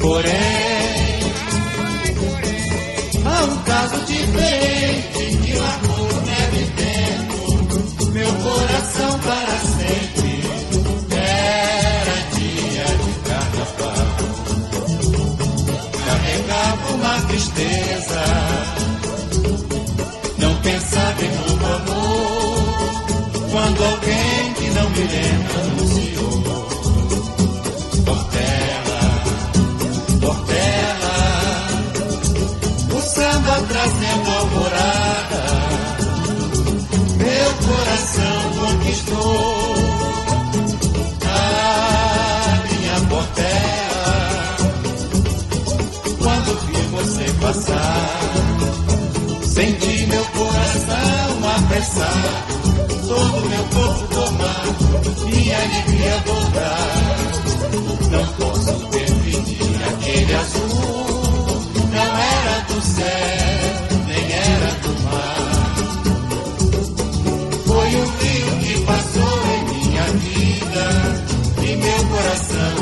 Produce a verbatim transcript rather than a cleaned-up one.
Porém, há um caso diferente que marcou neve tempo meu coração para sempre. Era dia de carnaval, carregava uma tristeza, não pensava em novo amor, quando alguém que não me lembra anunciou: Portela, Portela, o samba trazendo alvorada, meu coração conquistou. Ah, minha Portela, quando vi você passar, senti meu coração apressar, todo meu corpo tomar, minha alegria voltar. Não posso definir aquele azul, não era do céu, nem era do mar. Foi um rio que passou em minha vida, e meu coração